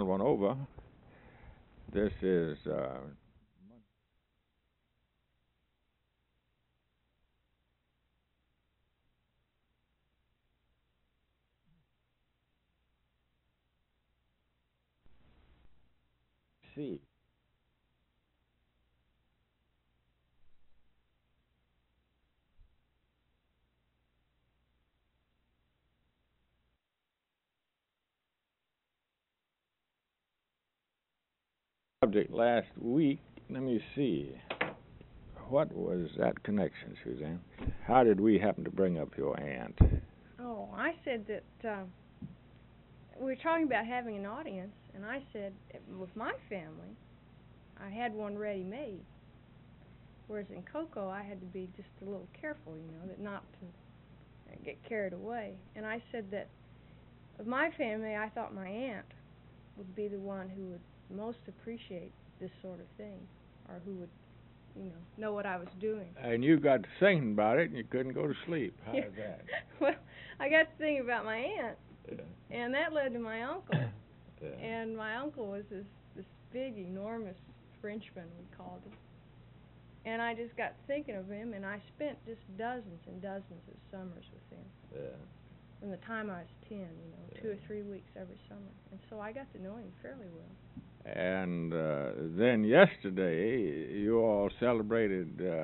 Channel 1 over. This is see. Subject last week. Let me see. What was that connection, Suzanne? How did we happen to bring up your aunt? Oh, I said that we were talking about having an audience, and I said with my family, I had one ready-made. Whereas in Cocoa, I had to be just a little careful, that not to get carried away. And I said that of my family, I thought my aunt would be the one who would most appreciate this sort of thing, or who would, know what I was doing. And you got to thinking about it, and you couldn't go to sleep. How is that? Well, I got to thinking about my aunt, and that led to my uncle. And my uncle was this big, enormous Frenchman, we called him. And I just got thinking of him, and I spent just dozens and dozens of summers with him. Yeah. From the time I was 10, 2 or 3 weeks every summer. And so I got to know him fairly well. And then yesterday, you all celebrated the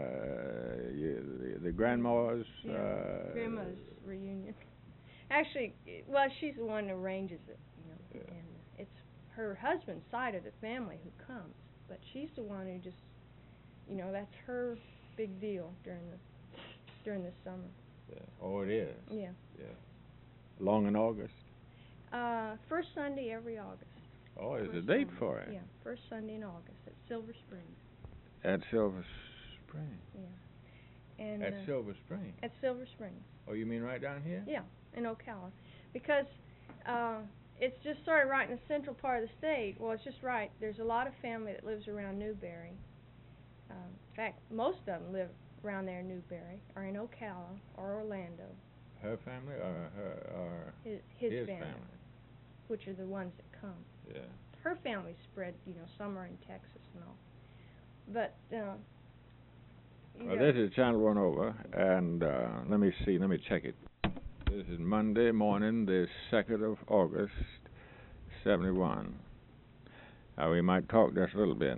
grandma's... grandma's reunion. Actually, well, she's the one who arranges it, and it's her husband's side of the family who comes. But she's the one who just, that's her big deal during the summer. Yeah. Oh, it is? Yeah. Yeah. Long in August? First Sunday every August. Oh, there's a date for it? Yeah, first Sunday in August at Silver Springs. At Silver Springs? Yeah. And at Silver Springs? At Silver Springs. Oh, you mean right down here? Yeah, in Ocala. Because it's just sort of right in the central part of the state. Well, it's just right. There's a lot of family that lives around Newberry. In fact, most of them live around there in Newberry, or in Ocala, or Orlando. Her family, or his family, which are the ones that come. Yeah. Her family's spread, some are in Texas and all. But, well, this is Channel 1 over, and let me check it. This is Monday morning, the 2nd of August, 71. We might talk just a little bit.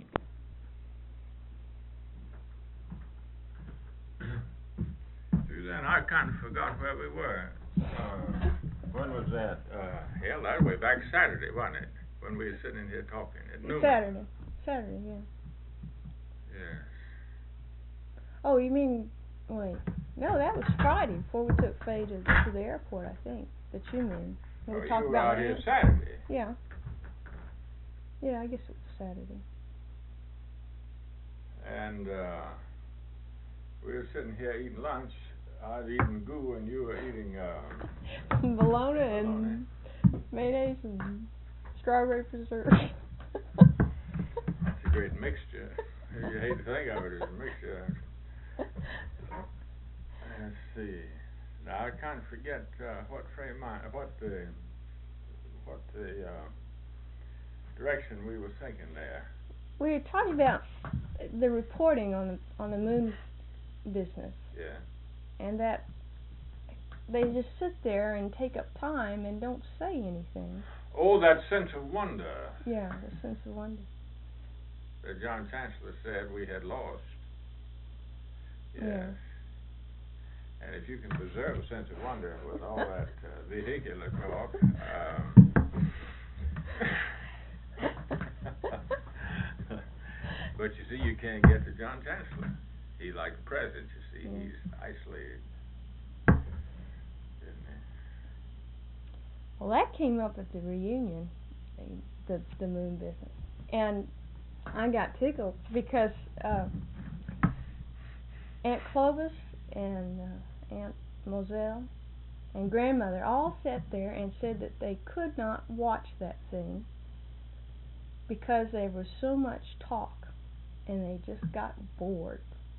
Suzanne, I kind of forgot where we were. When was that? Hell, that way back Saturday, wasn't it? When we were sitting here talking at noon. Saturday, yeah. Yes. Oh, you mean, wait. No, that was Friday before we took Faye to the airport, I think, that you mean. We talked about out here Saturday. Yeah. Yeah, I guess it was Saturday. And we were sitting here eating lunch. I was eating goo and you were eating bologna and mayonnaise and strawberry preserve. That's a great mixture. You hate to think of it as a mixture. Let's see. Now I kind of forget what the direction we were thinking there. We were talking about the reporting on the moon business. Yeah. And that they just sit there and take up time and don't say anything. Oh, that sense of wonder. Yeah, the sense of wonder. That John Chancellor said we had lost. Yes. Yeah. And if you can preserve a sense of wonder with all that vehicular talk, but you see, you can't get to John Chancellor. He's like the president, you see. Yeah. He's isolated. Isn't he? Well, that came up at the reunion, the moon business. And I got tickled because Aunt Clovis and Aunt Moselle and Grandmother all sat there and said that they could not watch that thing because there was so much talk and they just got bored.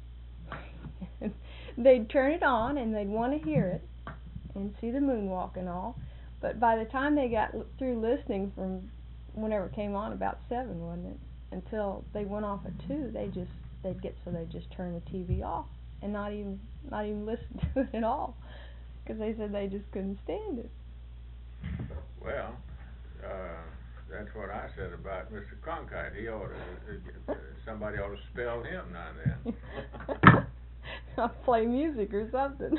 They'd turn it on and they'd want to hear it and see the moonwalk and all, but by the time they got through listening from whenever it came on, about 7, wasn't it? Until they went off at 2, they'd just turn the TV off and not even listen to it at all, because they said they just couldn't stand it. Well, that's what I said about Mr. Cronkite. He ought to, somebody ought to spell him now and then. I'll play music or something.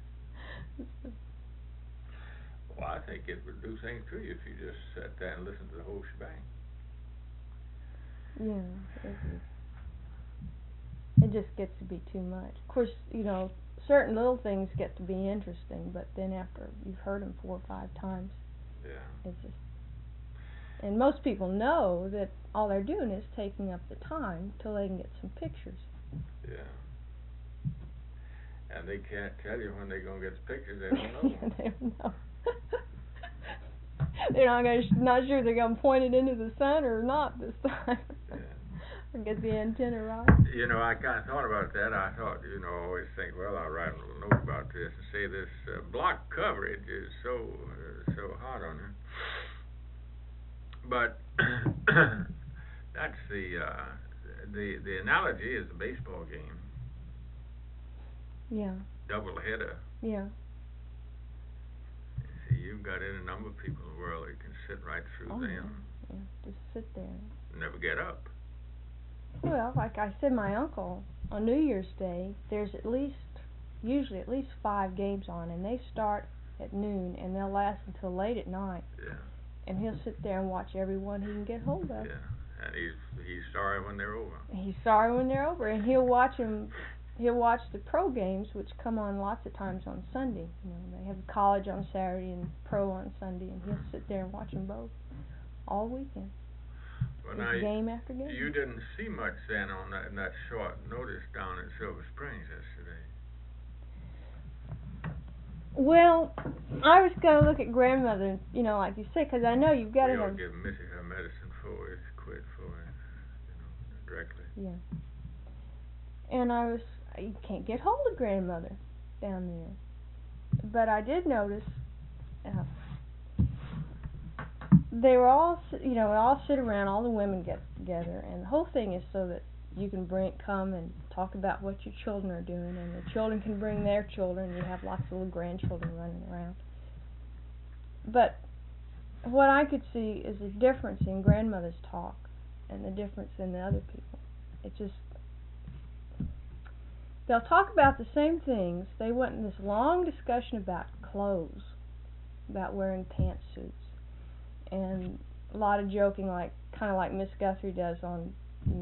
Well, I think it would do things to you if you just sat there and listened to the whole shebang. Yeah, it just gets to be too much. Of course, certain little things get to be interesting, but then after you've heard them 4 or 5 times, yeah, it's just. And most people know that all they're doing is taking up the time till they can get some pictures. Yeah. And they can't tell you when they're going to get the pictures. They don't know. They don't know. They're not sure they're going to point it into the sun or not this time. Yeah. Or get the antenna right. I kind of thought about that. I thought, I always think, well, I'll write a little note about this and say this block coverage is so hot on her. But that's the analogy is a baseball game. Yeah. Double header. Yeah. See, you've got any number of people in the world that can sit right through them. Yeah, just sit there. Never get up. Well, like I said, my uncle, on New Year's Day, there's usually at least 5 games on, and they start at noon, and they'll last until late at night. Yeah. And he'll sit there and watch every one he can get hold of. Yeah, and he's sorry when they're over. He's sorry when they're over, and he'll watch the pro games, which come on lots of times on Sunday. They have college on Saturday and pro on Sunday, and he'll sit there and watch them both all weekend. Well, now, game after game. You didn't see much then in that short notice down in Silver Springs yesterday. Well, I was going to look at grandmother, like you said, because I know you've got to have. We ought to give Missy her medicine for it, quit for it, directly. Yeah. And you can't get hold of grandmother down there. But I did notice, they were all, all sit around, all the women get together, and the whole thing is so that you can come and talk about what your children are doing, and the children can bring their children, and you have lots of little grandchildren running around. But what I could see is a difference in grandmother's talk and the difference in the other people. It just, they'll talk about the same things. They went in this long discussion about clothes, about wearing pantsuits, and a lot of joking, kind of like Miss Guthrie does on,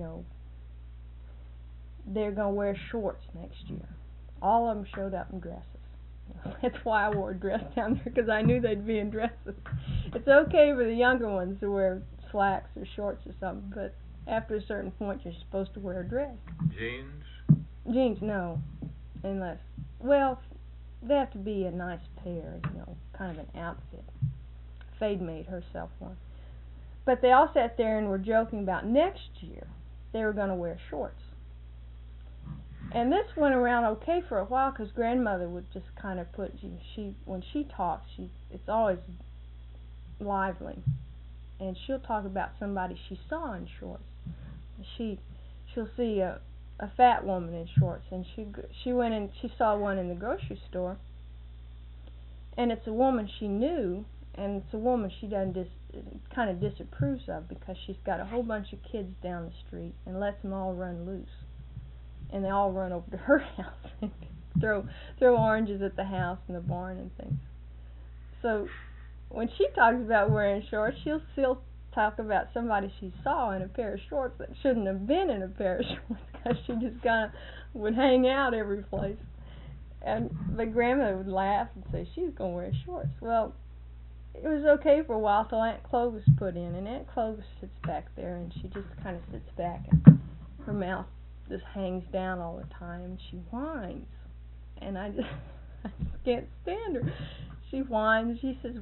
they're going to wear shorts next year. All of them showed up in dresses. That's why I wore a dress down there, because I knew they'd be in dresses. It's okay for the younger ones to wear slacks or shorts or something, but after a certain point you're supposed to wear a dress. Jeans? Jeans, no. Unless, well, they have to be a nice pair, kind of an outfit. Fade made herself one. But they all sat there and were joking about next year they were going to wear shorts. And this went around okay for a while, because grandmother would just kind of put, when she talks, it's always lively, and she'll talk about somebody she saw in shorts. She'll see a fat woman in shorts, and she went and she saw one in the grocery store, and it's a woman she knew, and it's a woman she kind of disapproves of, because she's got a whole bunch of kids down the street and lets them all run loose. And they all run over to her house and throw oranges at the house and the barn and things. So when she talks about wearing shorts, she'll still talk about somebody she saw in a pair of shorts that shouldn't have been in a pair of shorts, because she just kind of would hang out every place. And the grandmother would laugh and say she's going to wear shorts. Well, it was okay for a while till Aunt Clovis put in, and Aunt Clovis sits back there, and she just kind of sits back, and her mouth just hangs down all the time, and she whines, and I just can't stand her. She whines. She says,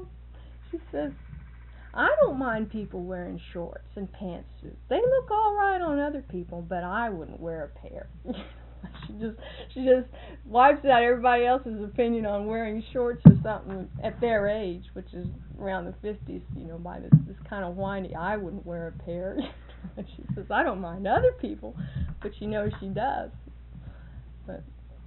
I don't mind people wearing shorts and pantsuits. They look all right on other people, but I wouldn't wear a pair. she just wipes out everybody else's opinion on wearing shorts or something at their age, which is around the 50s. By this kind of whiny, I wouldn't wear a pair. And she says, I don't mind other people, but she does. But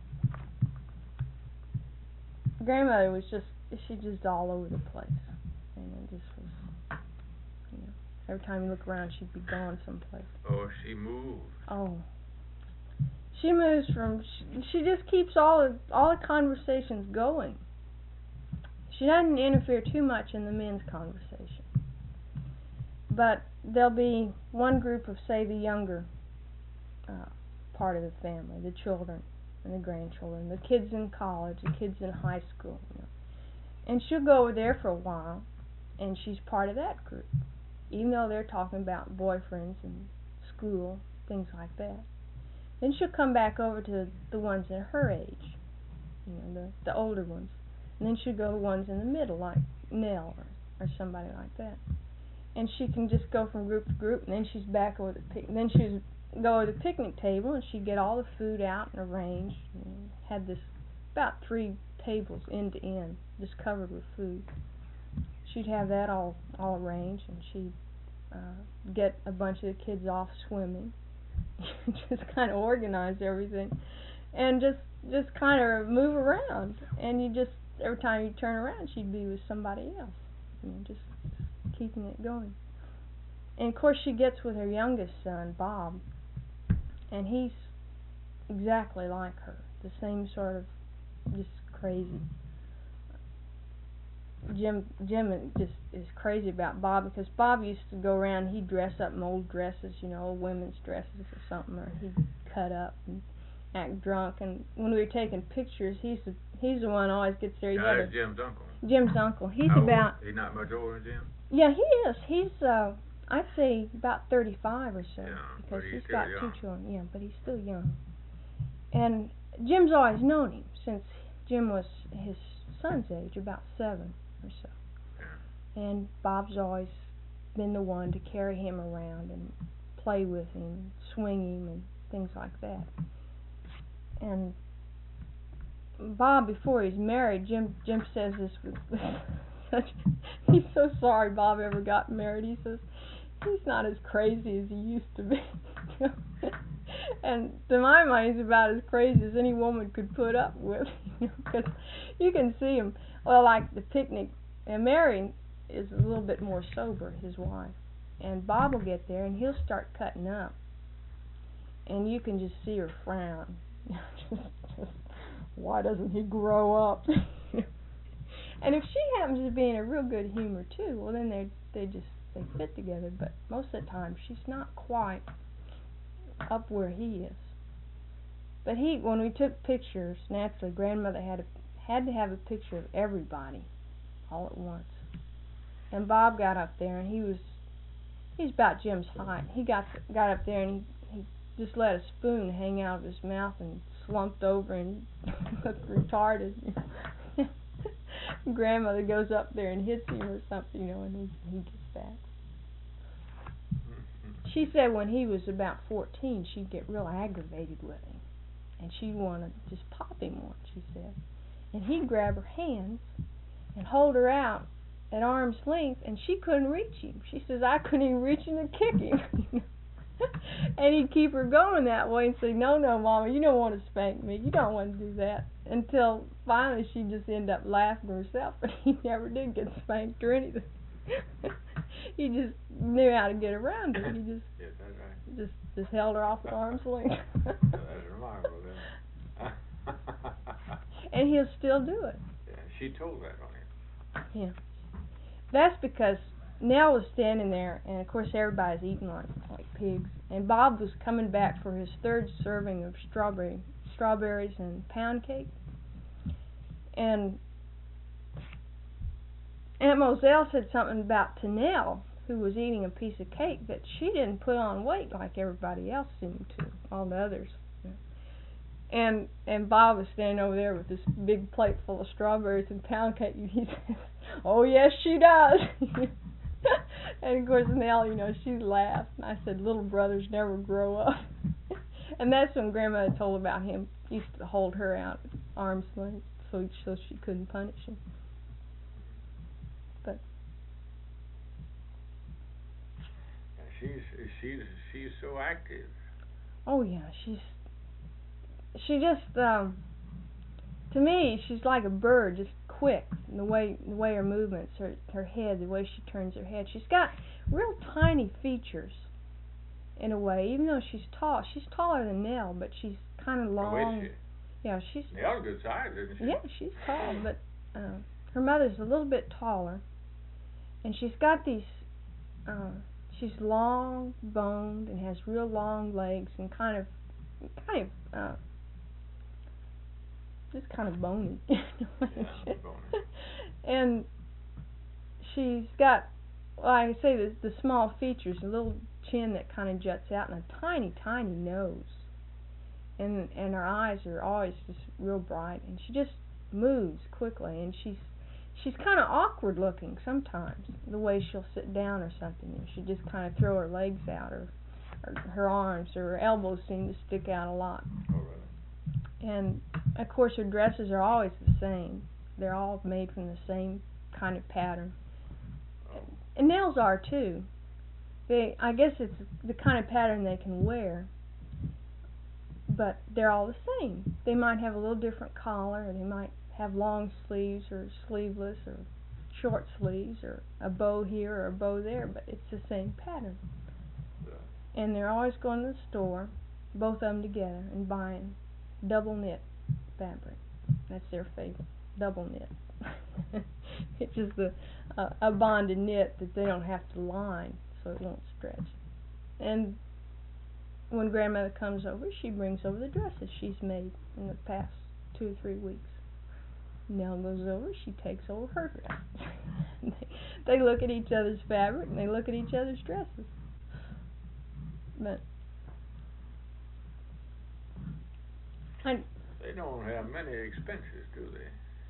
grandmother was she's just all over the place, and it just was, every time you look around, she'd be gone someplace. Oh, she moved. Oh, she moves from. She just keeps all the conversations going. She doesn't interfere too much in the men's conversation, but there'll be one group of, say, the younger part of the family, the children and the grandchildren, the kids in college, the kids in high school, and she'll go over there for a while, and she's part of that group, even though they're talking about boyfriends and school, things like that. Then she'll come back over to the ones at her age, the older ones, and then she'll go to ones in the middle, like Nell or somebody like that. And she can just go from group to group, and then she's back over then she'd go to the picnic table, and she'd get all the food out and arranged, and had this about 3 tables end to end, just covered with food. She'd have that all arranged, and she'd get a bunch of the kids off swimming, just kind of organize everything, and just kind of move around, and every time you turn around, she'd be with somebody else, just keeping it going. And of course she gets with her youngest son, Bob, and he's exactly like her, the same sort of just crazy. Jim just is crazy about Bob, because Bob used to go around and he'd dress up in old dresses, old women's dresses or something, or he'd cut up and act drunk. And when we were taking pictures, he's the one who always gets there. That's Jim's uncle. Jim's uncle. He's How about. He's not much older than Jim? Yeah, he is. He's I'd say about 35 or so, yeah, because he's got young. 2 children. Yeah, but he's still young. And Jim's always known him since Jim was his son's age, about 7 or so. Yeah. And Bob's always been the one to carry him around and play with him, swing him, and things like that. And Bob, before he's married, Jim says this with such. He's so sorry Bob ever got married. He says he's not as crazy as he used to be. And to my mind, he's about as crazy as any woman could put up with, because you can see him. Well, like the picnic, and Mary is a little bit more sober, his wife, and Bob will get there and he'll start cutting up, and you can just see her frown. just, why doesn't he grow up? And if she happens to be in a real good humor too, well then they fit together. But most of the time she's not quite up where he is. But when we took pictures, naturally grandmother had to have a picture of everybody all at once. And Bob got up there, and he's about Jim's height. He got up there and he just let a spoon hang out of his mouth and slumped over and looked retarded. Grandmother goes up there and hits him or something, and he gets back. She said when he was about 14, she'd get real aggravated with him, and she'd want to just pop him once, she said. And he'd grab her hands and hold her out at arm's length, and she couldn't reach him. She says, I couldn't even reach him to kick him. And he'd keep her going that way and say, no, Mama, you don't want to spank me. You don't want to do that. Until finally she'd just end up laughing herself, but he never did get spanked or anything. He just knew how to get around her. He just yes, that's right. just held her off at arm's length. That's remarkable, then. And he'll still do it. Yeah, she told that on him. Yeah. That's because Nell was standing there, and of course everybody's eating like pigs, and Bob was coming back for his 3rd serving of strawberries and pound cake. And Aunt Moselle said something about to Nell, who was eating a piece of cake, that she didn't put on weight like everybody else seemed to, all the others. And Bob was standing over there with this big plate full of strawberries and pound cake, and he says, oh yes she does. And of course Nell, she laughed, and I said, little brothers never grow up. And that's when Grandmother told about him. Used to hold her out at arm's length so she couldn't punish him. But she's so active. oh yeah, she just to me she's like a bird, just quick. The way her movements, her head, the way she turns her head. She's got real tiny features. In a way, even though she's tall, she's taller than Nell, but she's kind of long. Oh, is she? Yeah, she's. Nell's good size, isn't she? Yeah, she's tall, but her mother's a little bit taller, and she's got these. She's long boned and has real long legs and just kind of bony. Yeah, bony. And she's got, like I say, the small features, a little chin that kind of juts out, and a tiny, tiny nose. And her eyes are always just real bright, and she just moves quickly, and she's kind of awkward looking sometimes, the way she'll sit down or something, and she'll just kind of throw her legs out, or her arms or her elbows seem to stick out a lot. Oh, really? And of course her dresses are always the same. They're all made from the same kind of pattern. And Nell's are too. I guess it's the kind of pattern they can wear, but they're all the same. They might have a little different collar, or they might have long sleeves or sleeveless or short sleeves, or a bow here or a bow there, but it's the same pattern. Yeah. And they're always going to the store, both of them together, and buying double knit fabric. That's their favorite, double knit. It's just a bonded knit that they don't have to line, so it won't stretch. And when Grandmother comes over, she brings over the dresses she's made in the past 2 or 3 weeks. Nell goes over, she takes over her dress. They look at each other's fabric, and they look at each other's dresses. But they don't have many expenses, do they?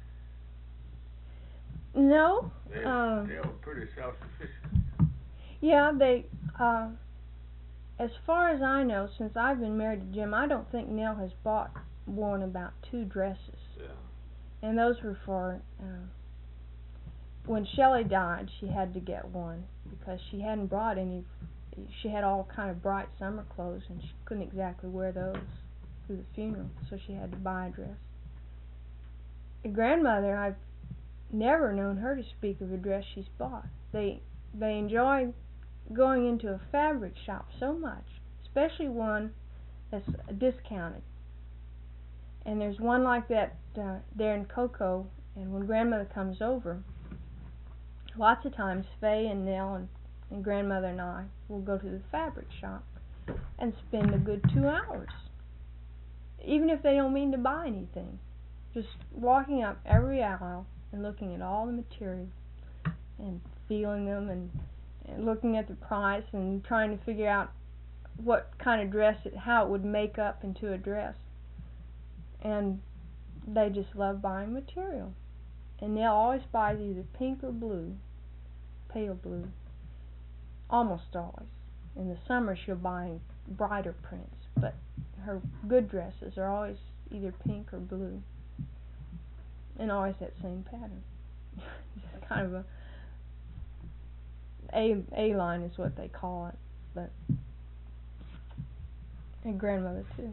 No. They're pretty self-sufficient. Yeah, they. As far as I know, since I've been married to Jim, I don't think Nell has worn about 2 dresses. Yeah. And those were for when Shelley died. She had to get one because she hadn't brought any. She had all kind of bright summer clothes, and she couldn't exactly wear those to the funeral, so she had to buy a dress. Grandmother, I've never known her to speak of a dress she's bought. They enjoy going into a fabric shop so much, especially one that's discounted. And there's one like that there in Cocoa, and when Grandmother comes over, lots of times Faye and Nell and Grandmother and I will go to the fabric shop and spend a good 2 hours, even if they don't mean to buy anything. Just walking up every aisle and looking at all the materials and feeling them and looking at the price and trying to figure out what kind of dress how it would make up into a dress. And they just love buying material. And Nell always buys either pink or blue, pale blue, almost always. In the summer she'll buy brighter prints, but her good dresses are always either pink or blue, and always that same pattern. It's kind of A line is what they call it, but and Grandmother too.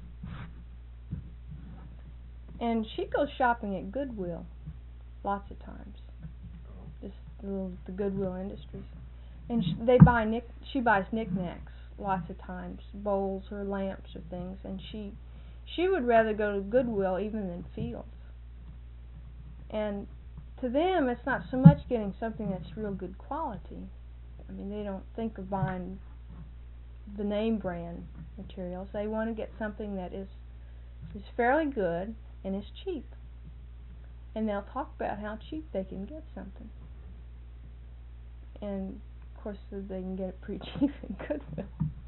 And she goes shopping at Goodwill lots of times. Just the Goodwill Industries, and she buys knickknacks lots of times, bowls or lamps or things, and she would rather go to Goodwill even than Fields. And to them, it's not so much getting something that's real good quality. I mean, they don't think of buying the name brand materials. They want to get something that is fairly good and is cheap. And they'll talk about how cheap they can get something. And of course, they can get it pretty cheap in Goodwill.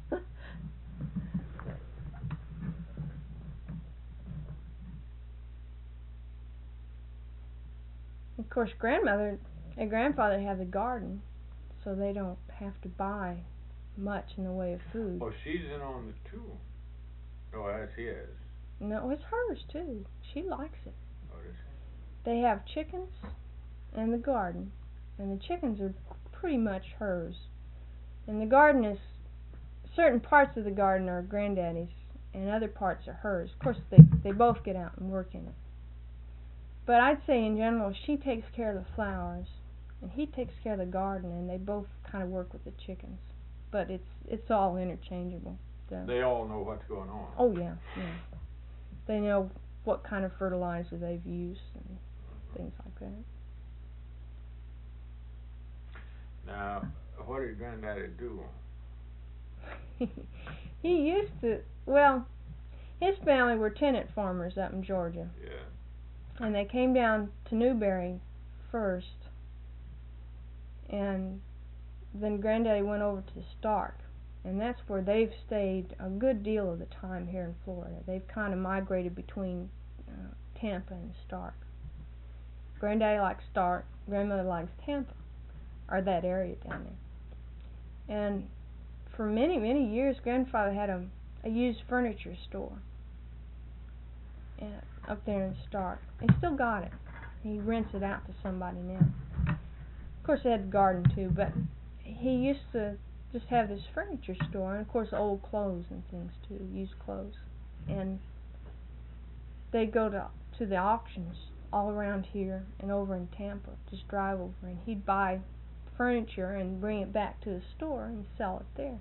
Of course, Grandmother and Grandfather have a garden, so they don't have to buy much in the way of food. Oh, she's in on it too. So that's his. No, it's hers too. She likes it. Oh, does They have chickens and the garden, and the chickens are pretty much hers. And the garden is, certain parts of the garden are Granddaddy's, and other parts are hers. Of course, they both get out and work in it. But I'd say in general, she takes care of the flowers, and he takes care of the garden, and they both kind of work with the chickens. But it's all interchangeable. So. They all know what's going on. Oh yeah, yeah. They know what kind of fertilizer they've used and things like that. Now, what did Granddaddy do? He used to, well, his family were tenant farmers up in Georgia. Yeah. And they came down to Newberry first, and then Granddaddy went over to Stark, and that's where they've stayed a good deal of the time here in Florida. They've kind of migrated between Tampa and Stark. Granddaddy likes Stark, Grandmother likes Tampa, or that area down there. And for many, many years, Grandfather had a used furniture store up there in Stark. He still got it. He rents it out to somebody now. Of course, they had a garden too, but he used to just have this furniture store, and of course old clothes and things too, used clothes. And they'd go to the auctions all around here and over in Tampa, just drive over, and he'd buy furniture and bring it back to the store and sell it there.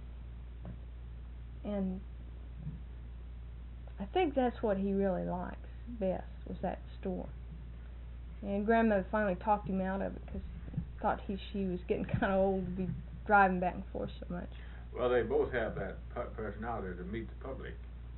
And I think that's what he really likes best, was that store. And Grandmother finally talked him out of it because she thought she was getting kind of old to be driving back and forth so much. Well, they both have that personality to meet the public.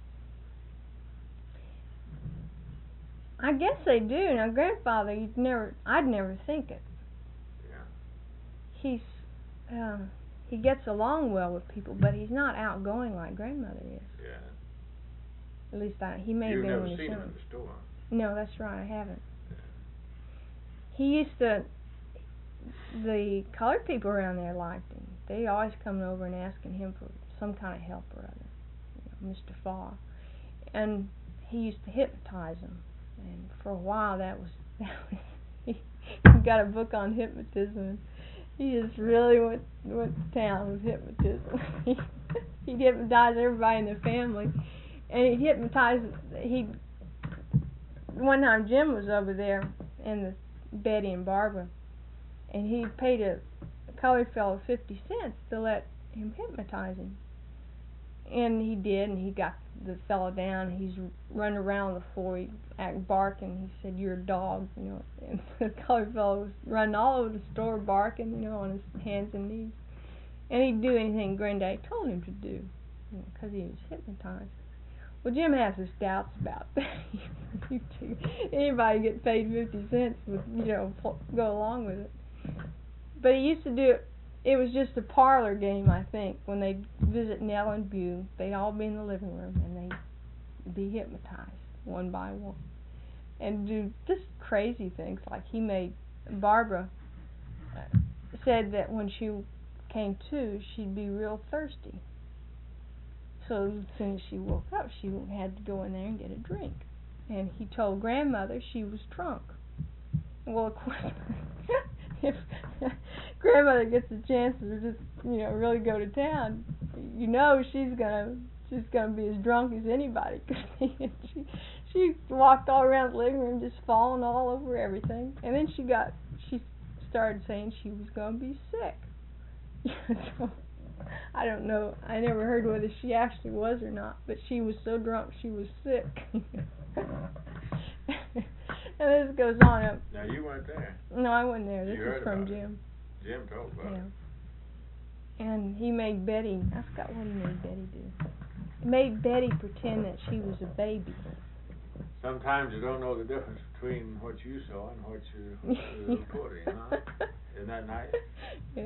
I guess they do. Now, Grandfather, I'd never think it. Yeah. He gets along well with people, but he's not outgoing like Grandmother is. Yeah. At least he may have been when he was young. You've never seen him in the store. No, that's right, I haven't. Yeah. He used to. The colored people around there liked him. They always coming over and asking him for some kind of help or other, Mr. Farr. And he used to hypnotize them. And for a while, he got a book on hypnotism. He just really went to town with hypnotism. He'd hypnotize everybody in the family, and one time Jim was over there, and Betty and Barbara, and he paid a colored fellow 50 cents to let him hypnotize him. And he did, and he got the fellow down. He's running around the floor, he barking. He said, "You're a dog," And the colored fellow was running all over the store barking, on his hands and knees. And he'd do anything Granddaddy told him to do, because he was hypnotized. Well, Jim has his doubts about that. Anybody get paid 50 cents would, go along with it. But he used to do it. It was just a parlor game, I think. When they'd visit Nell and Bew, they'd all be in the living room, and they'd be hypnotized one by one, and do just crazy things. Like he made Barbara said that when she came to, she'd be real thirsty. So as soon as she woke up, she had to go in there and get a drink. And he told Grandmother she was drunk. Well, of course, if Grandmother gets a chance to just, really go to town, she's gonna be as drunk as anybody. She walked all around the living room, just falling all over everything. And then she started saying she was gonna be sick. So, I don't know. I never heard whether she actually was or not, but she was so drunk she was sick. And this goes on up. Now you weren't there. No, I wasn't there. This is from Jim. Jim told about it. And he made Betty, I forgot what he made Betty do. He made Betty pretend that she was a baby. Sometimes you don't know the difference between what you saw and what you reporting, huh? Isn't that nice? Yeah.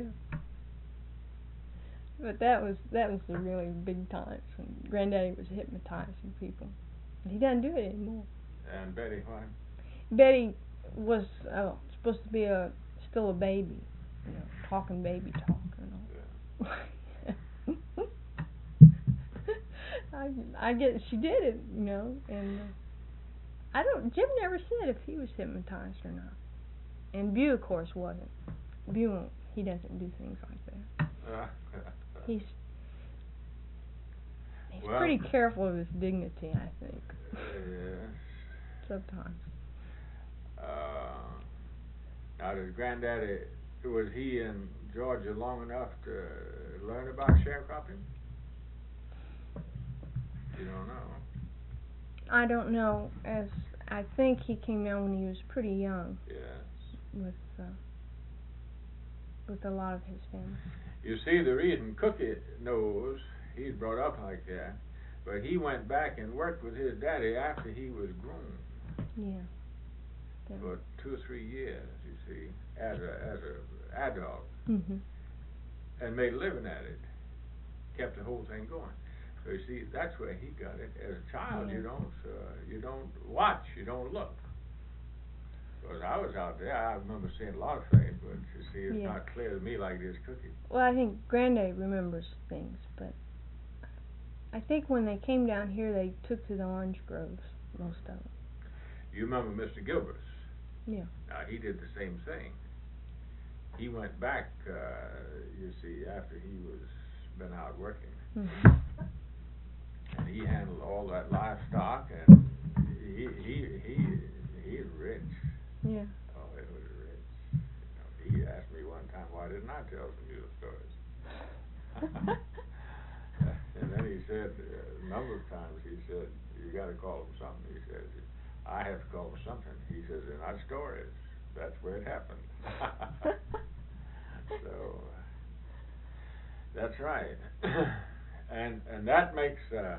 But that was the really big times when Granddaddy was hypnotizing people. He doesn't do it anymore. And Betty, why? Betty was supposed to be still a baby, talking baby talk and all. Yeah. I guess she did it, you know, and Jim never said if he was hypnotized or not. And Bew, of course, wasn't. Bew, he doesn't do things like that. He's well, pretty careful of his dignity, I think. Yes. Sometimes. Now, does Granddaddy, was he in Georgia long enough to learn about sharecropping? You don't know. I don't know, as I think he came down when he was pretty young. Yes. With a lot of his family. You see, the reason Cookie knows, he's brought up like that, but he went back and worked with his daddy after he was grown. Yeah. For 2 or 3 years, you see, as a adult, and made a living at it, kept the whole thing going. So you see, that's where he got it. As a child, you don't watch, you don't look. Because I was out there, I remember seeing a lot of things, but you see, it's not clear to me like this Cookie. Well, I think Granddaddy remembers things, but I think when they came down here, they took to the orange groves, most of them. You remember Mr. Gilbert? Yeah. Now, he did the same thing. He went back, you see, after he was been out working. And he handled all that livestock, and he's rich. Yeah. Oh, it was rich. You know, he asked me one time, why didn't I tell some of your stories? And then he said, a number of times, he said, you got to call them something. He said, I have to call them something. He says, they're not stories. That's where it happened. So, that's right. And that makes,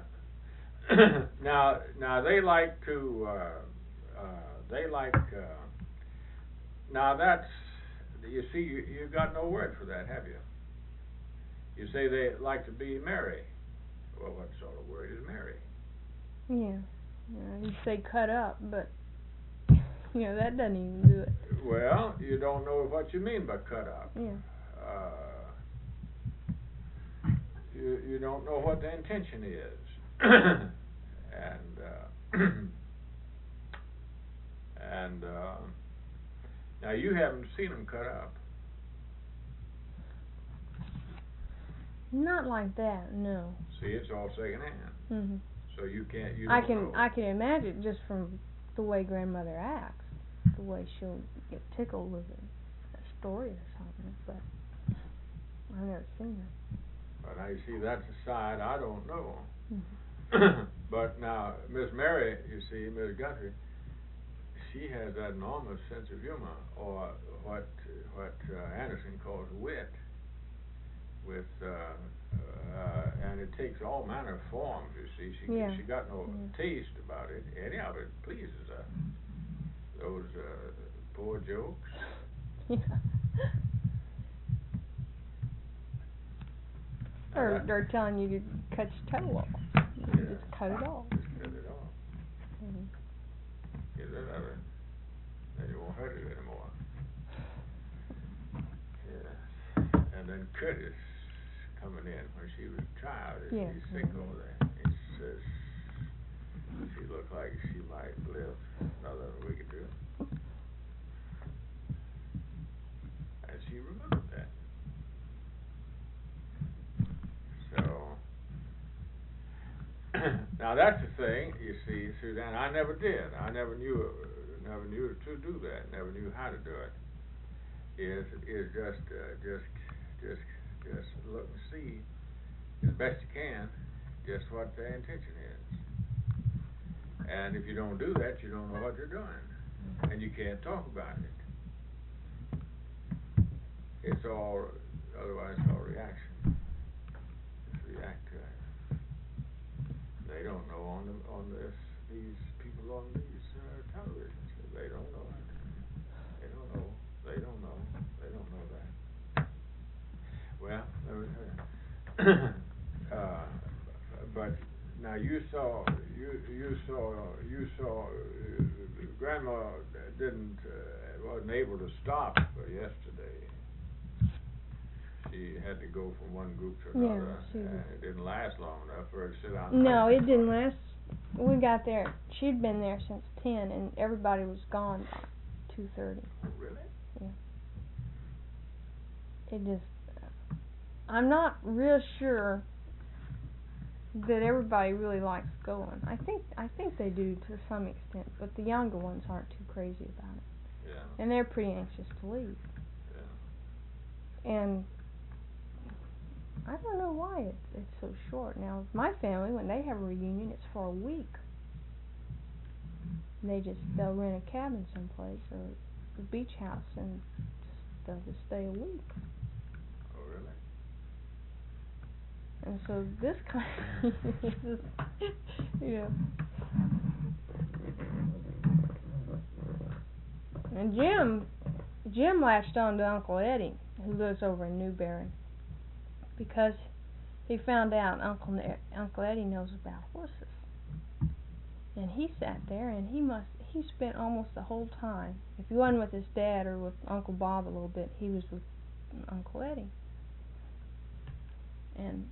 now they like to, now that's, you see, you got no word for that, have you? You say they like to be merry. Well, what sort of word is merry? Yeah. You say cut up, but, you know, that doesn't even do it. Well, you don't know what you mean by cut up. Yeah. You don't know what the intention is. And now you haven't seen them cut up. Not like that, no. See, it's all secondhand. So you can't. You I don't know. I can imagine just from the way Grandmother acts, the way she'll get tickled with a story or something. But I've never seen her. But now you see, that's a side I don't know. But now Miss Mary, you see, Miss Guthrie, she has that enormous sense of humor, or what Anderson calls wit. With and it takes all manner of forms. You see, she got no taste about it. Any of it pleases her. Those poor jokes. Yeah. Or telling you to cut your toe off. You just cut it off. Just cut it off. Get rid of it. Then you won't hurt it anymore. Yes. And then Curtis coming in when she was a child. She's sick over there. He says she looked like she might live another week or two. And she remembered that. So now that's the thing, you see, Suzanne. I never did. I never knew to do that. Never knew how to do it. Is just look and see as best you can just what their intention is. And if you don't do that, you don't know what they're doing, and you can't talk about it. It's all otherwise it's all reaction. Just react to it. They don't know on these people on these televisions. They don't know it. They don't know. They don't know. They don't know that. Well, but now you saw Grandma wasn't able to stop yesterday. She had had to go from one group to another, she and was. it didn't last long enough for her to sit down. No, it didn't last. We got there. She'd been there since 10, and everybody was gone by 2:30. Really? Yeah. It just. I'm not real sure that everybody really likes going. I think they do to some extent, but the younger ones aren't too crazy about it. Yeah. And they're pretty anxious to leave. Yeah. And I don't know why it's so short. Now, with my family, when they have a reunion, it's for a week. They'll rent a cabin someplace or a beach house, and they'll just stay a week. Oh, really? And so this kind of, you know. And Jim latched on to Uncle Eddie, who lives over in Newberry, because he found out Uncle Eddie knows about horses. And he sat there, and he spent almost the whole time. If he wasn't with his dad or with Uncle Bob a little bit, he was with Uncle Eddie. And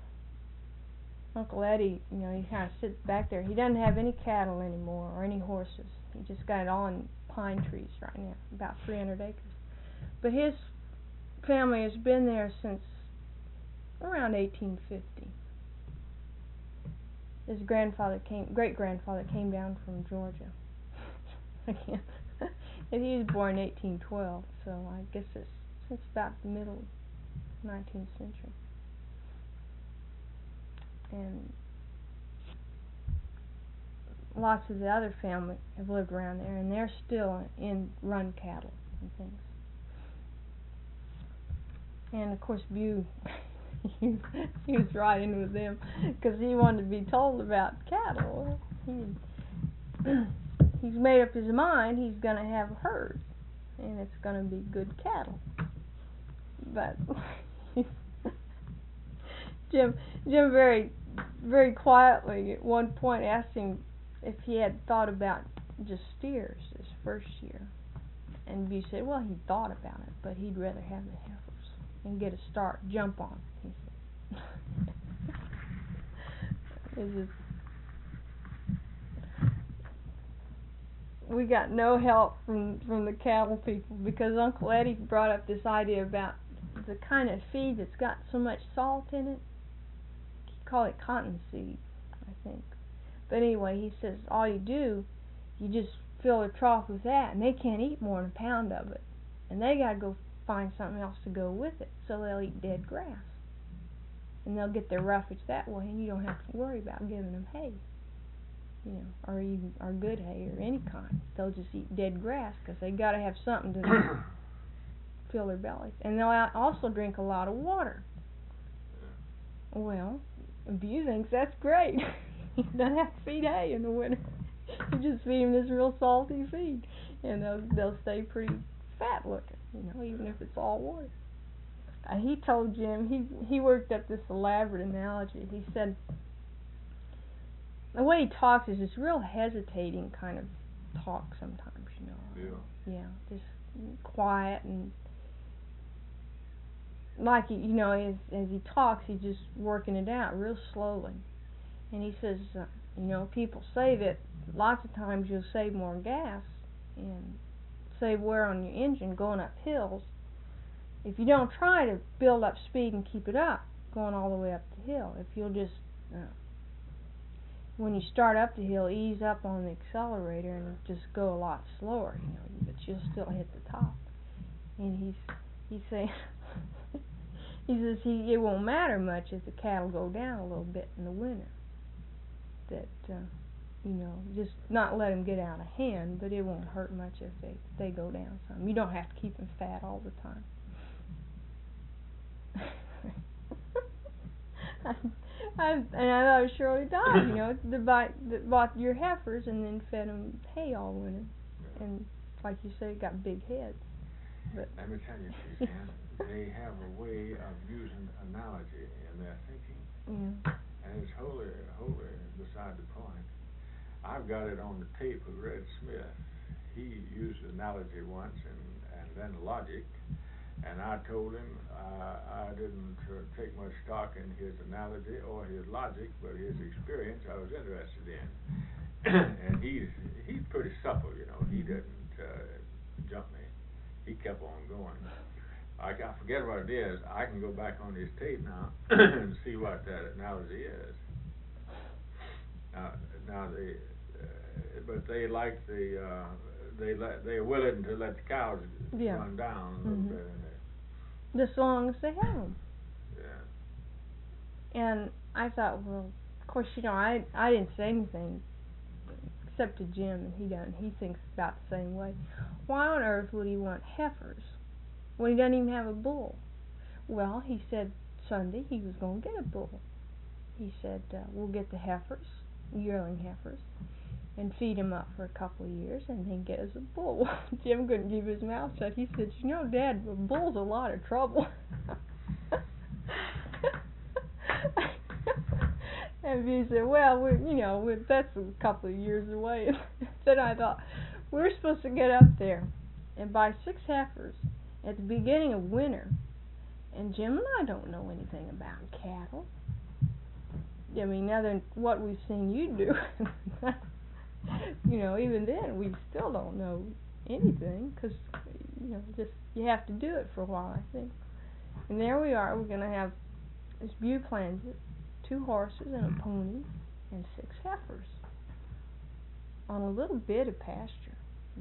Uncle Eddie, you know, he kind of sits back there. He doesn't have any cattle anymore or any horses. He just got it all in pine trees right now, about 300 acres. But his family has been there since around 1850. His great-grandfather came down from Georgia. Again. And he was born in 1812, so I guess it's since about the middle of the 19th century. And lots of the other family have lived around there, and they're still in run cattle and things. And of course, Bew, he was right in with them because he wanted to be told about cattle. He's made up his mind he's going to have a herd, and it's going to be good cattle. But Jim very, very quietly at one point asked him if he had thought about just steers his first year. And Bew said, well, he thought about it, but he'd rather have the heifers and get a start, jump on it, he said. It's just, we got no help from the cattle people because Uncle Eddie brought up this idea about the kind of feed that's got so much salt in it. He called it cottonseed, I think. But anyway, he says all you do, you just fill a trough with that, and they can't eat more than a pound of it. And they got to go find something else to go with it, so they'll eat dead grass. And they'll get their roughage that way, and you don't have to worry about giving them hay, you know, or good hay or any kind. They'll just eat dead grass because they got to have something to fill their bellies. And they'll also drink a lot of water. Well, Bew thinks that's great. He doesn't have to feed hay in the winter. You just feed them this real salty feed, and they'll stay pretty fat looking, you know, even if it's all water. He told Jim, he worked up this elaborate analogy. He said the way he talks is this real hesitating kind of talk sometimes, you know. Yeah, just quiet and like, you know, as he talks, he's just working it out real slowly. And he says, you know, people say that lots of times you'll save more gas and save wear on your engine going up hills if you don't try to build up speed and keep it up going all the way up the hill. If you'll just when you start up the hill, ease up on the accelerator and just go a lot slower, you know, but you'll still hit the top. And he's saying he says it won't matter much if the cattle go down a little bit in the winter. That you know, just not let them get out of hand, but it won't hurt much if they go down some. You don't have to keep them fat all the time. And I thought of Shirley Dodd, you know, that bought your heifers and then fed them hay all winter, and like you say, got big heads. But let me tell you, Suzanne, they have a way of using analogy in their thinking, and it's wholly beside the point. I've got it on the tape with Red Smith. He used analogy once and then logic, And I told him I didn't take much stock in his analogy or his logic, but his experience I was interested in. And he's pretty supple, you know. He didn't jump me. He kept on going. I forget what it is. I can go back on his tape now and see what that analogy is. Now but they like they're willing to let the cows run down a little bit in there. Just as long as they have them. Yeah. And I thought, well, of course, you know, I didn't say anything except to Jim, and he thinks about the same way. Why on earth would he want heifers when he doesn't even have a bull? Well, he said Sunday he was going to get a bull. He said, we'll get the heifers, yearling heifers, and feed him up for a couple of years, and then get us a bull. Jim couldn't keep his mouth shut. He said, you know, Dad, a bull's a lot of trouble. And he said, well, that's a couple of years away. And then I thought, we're supposed to get up there and buy 6 heifers at the beginning of winter. And Jim and I don't know anything about cattle. I mean, other than what we've seen you do. You know, even then, we still don't know anything, because, just, you have to do it for a while, I think. And there we are, we're going to have, as Bew plans it, 2 horses and a pony and 6 heifers on a little bit of pasture,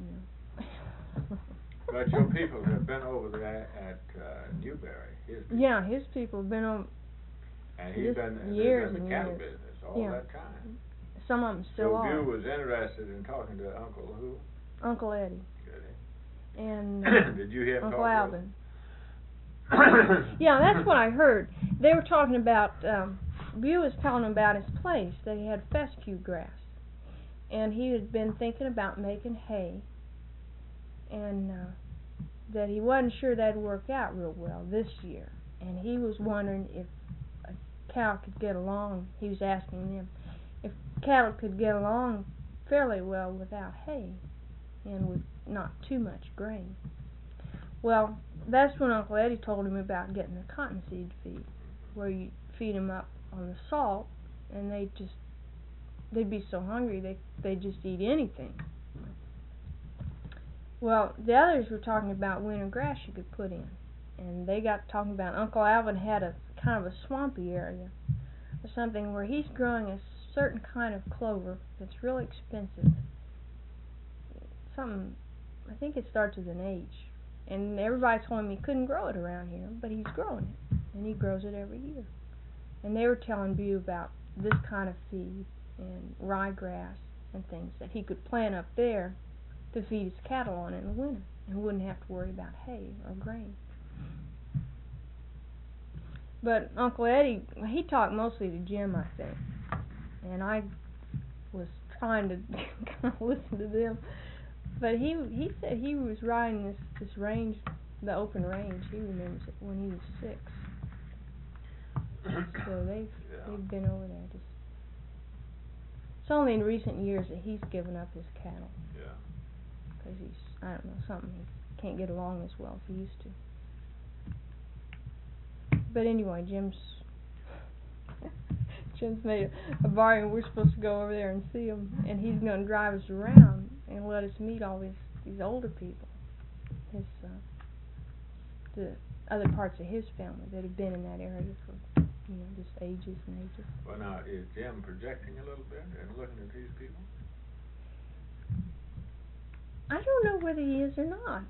But your people have been over there at Newberry. Yeah, his people have been over. And he's been years in the cattle business all that time. Some of them still are. So Bew was interested in talking to Uncle who? Uncle Eddie. Good. And did you hear him Uncle talk Alvin. Yeah, that's what I heard. They were talking about, Bew was telling him about his place. They had fescue grass. And he had been thinking about making hay. And that he wasn't sure that'd work out real well this year. And he was wondering if a cow could get along. He was asking them if cattle could get along fairly well without hay and with not too much grain. Well, that's when Uncle Eddie told him about getting the cottonseed feed, where you feed them up on the salt, and they'd be so hungry they'd just eat anything. Well, the others were talking about winter grass you could put in, and they got talking about Uncle Alvin had a kind of a swampy area or something where he's growing a certain kind of clover that's really expensive. I think it starts with an H. And everybody told him he couldn't grow it around here, but he's growing it, and he grows it every year. And they were telling Bew about this kind of feed and ryegrass and things that he could plant up there to feed his cattle on in the winter, and wouldn't have to worry about hay or grain. But Uncle Eddie, he talked mostly to Jim, I think, and I was trying to kind of listen to them. But he said he was riding this range, the open range. He remembers it when he was 6. So they've been over there. It's only in recent years that he's given up his cattle. Yeah. Because I don't know, something, he can't get along as well as he used to. But anyway, Jim's made a bargain. We're supposed to go over there and see him, and he's going to drive us around and let us meet all these older people, the other parts of his family that have been in that area for just ages and ages. Well, now, is Jim projecting a little bit and looking at these people? I don't know whether he is or not.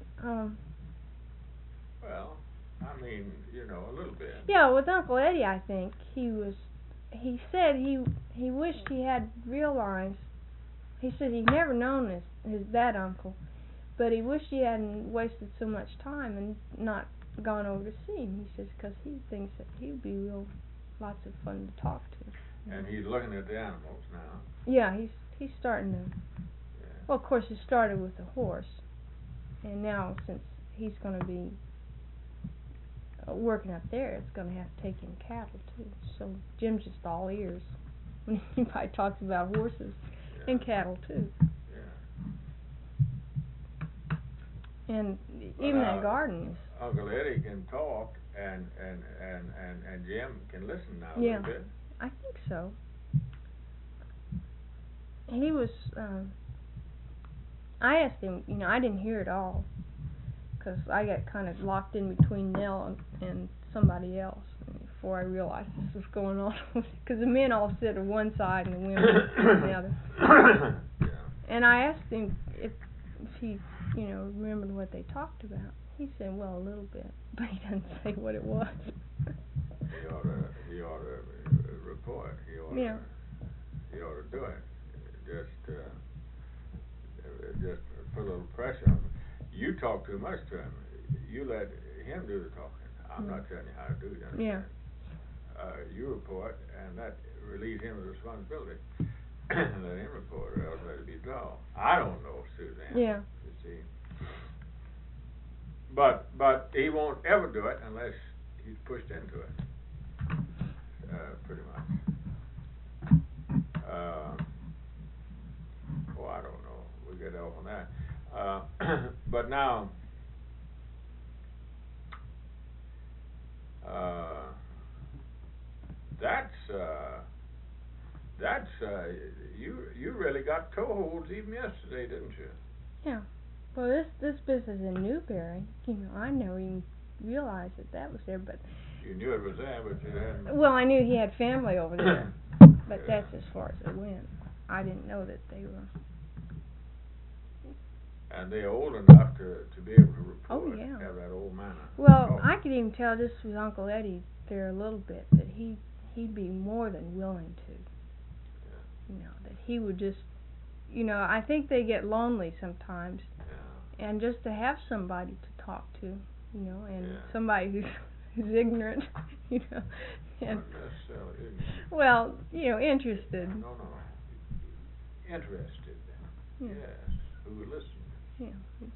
Well, I mean, a little bit. Yeah, with Uncle Eddie, I think he said he wished he had realized. He said he'd never known that uncle, but he wished he hadn't wasted so much time and not gone over to see him. He says because he thinks that he'd be lots of fun to talk to. And he's looking at the animals now. Yeah, he's starting to. Yeah. Well, of course, it started with the horse, and now since he's going to be working up there, it's going to have to take in cattle too. So Jim's just all ears when anybody talks about horses. And cattle too. Yeah. And even that garden is Uncle Eddie can talk and Jim can listen now a little bit. I think so. He was, I asked him, you know, I didn't hear it all, because I got kind of locked in between Nell and somebody else before I realized this was going on, because the men all sit on one side and the women on the other. Yeah. And I asked him if he, you know, remembered what they talked about. He said, well, a little bit, but he doesn't say what it was. He ought to report. He ought to do it. Just put a little pressure on him. You talk too much to him. You let him do the talking. I'm not telling you how to do it. Yeah. You report, and that relieves him of the responsibility. Let him report, or else let it be dull. I don't know, Suzanne. Yeah. You see. But he won't ever do it unless he's pushed into it. Pretty much. I don't know. We'll get off on that. But now, you really got toeholds even yesterday, didn't you? Yeah. Well, this business in Newberry, you know, I never even realized that was there, but. You knew it was there, but you hadn't. Well, I knew he had family over there, but that's as far as it went. I didn't know that they were. And they're old enough to be able to report. Oh, yeah. Have that old manner. Well, I could even tell just with Uncle Eddie there a little bit that he'd be more than willing to. Yeah. You know, that he would just, you know, I think they get lonely sometimes. Yeah. And just to have somebody to talk to, you know, and somebody who's ignorant, you know. And not necessarily ignorant. Well, you know, interested. No. Interested. Yeah. Yes. Who would listen. Yeah.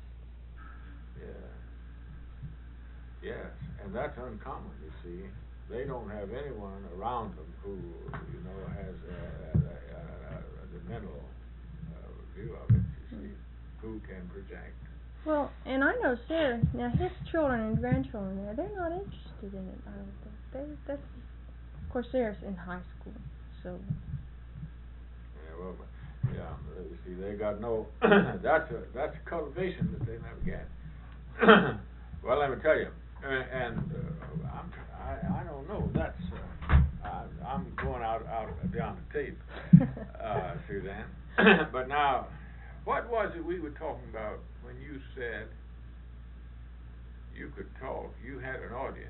Yes, and that's uncommon, you see. They don't have anyone around them who, you know, has the mental view of it, you see, who can project. Well, and I know Sarah, now his children and grandchildren they're not interested in it, I don't think. That's, of course, Sarah's in high school, so. You see, they got no, that's a cultivation that they never get. Well, let me tell you, I don't know, that's, I'm going out beyond the tape, Suzanne. But now, what was it we were talking about when you said you could talk, you had an audience?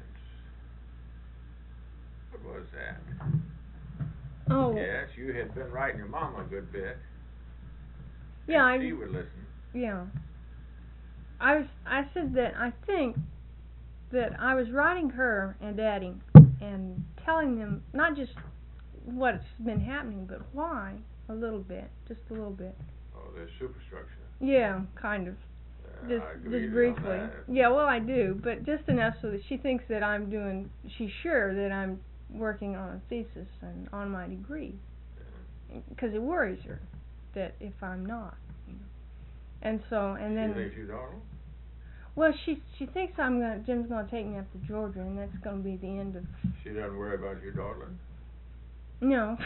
What was that? Oh. Yes, you had been writing your mom a good bit. Yeah, she would listen. Yeah. I said that I think that I was writing her and Daddy and telling them not just what's been happening, but why a little bit, just a little bit. Oh, there's superstructure. Yeah, kind of. Just briefly. Yeah, well, I do, but just enough so that she thinks that she's sure that I'm working on a thesis and on my degree, because it worries her that if I'm not, you know. And so, and then. She thinks you don't? Well, she thinks Jim's gonna take me up to Georgia, and that's gonna be the end of. She doesn't worry about your dawdling? No.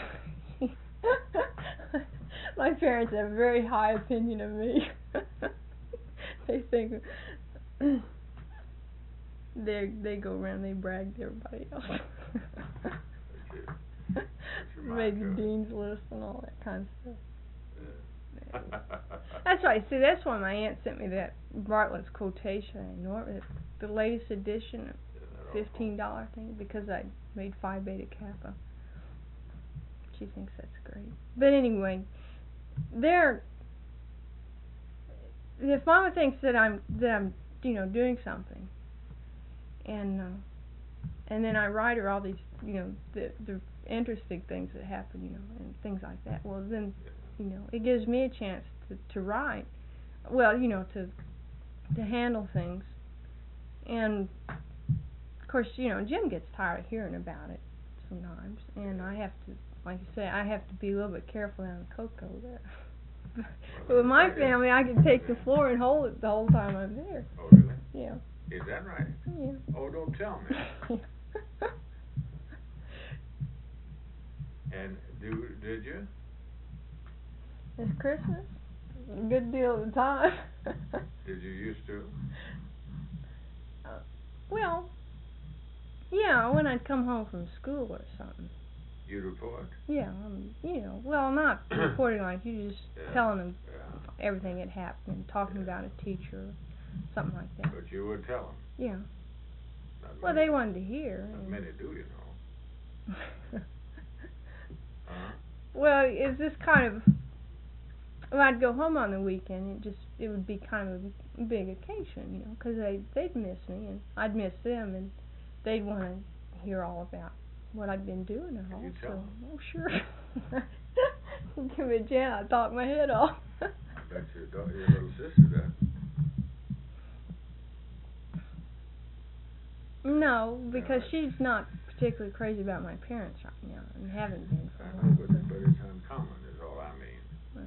My parents have a very high opinion of me. They think they go around, they brag to everybody else. Made the dean's list and all that kind of stuff. That's right. See, that's why my aunt sent me that Bartlett's quotation, the latest edition, $15 thing, because I made Phi Beta Kappa. She thinks that's great. But anyway, if Mama thinks that I'm you know, doing something, and then I write her all these, you know, the interesting things that happen, you know, and things like that. Well, then, you know, it gives me a chance to write. Well, you know, to handle things, and of course, you know, Jim gets tired of hearing about it sometimes, and I have to, like you say, I have to be a little bit careful down the cocoa there. But with my family, I can take the floor and hold it the whole time I'm there. Oh, really? Yeah. Is that right? Yeah. Oh, don't tell me. And did you? It's Christmas. A good deal of the time. Did you used to? Well, yeah, when I'd come home from school or something. You'd report? Yeah, well, not reporting like you, just telling them Yeah. everything that happened and talking about a teacher or something like that. But you would tell them? Yeah. Not Well, many, they wanted to hear. Not many do, you know. Huh? Well, it's just kind of, when I'd go home on the weekend, it would be kind of a big occasion, you know, because they'd miss me and I'd miss them, and they'd want to hear all about what I'd been doing at home. You tell them? Oh, sure. Give me a chance, I'd talk my head off. I bet your little sister does. No, because she's not particularly crazy about my parents right now, and haven't been for a while. But it's uncommon, is all I mean.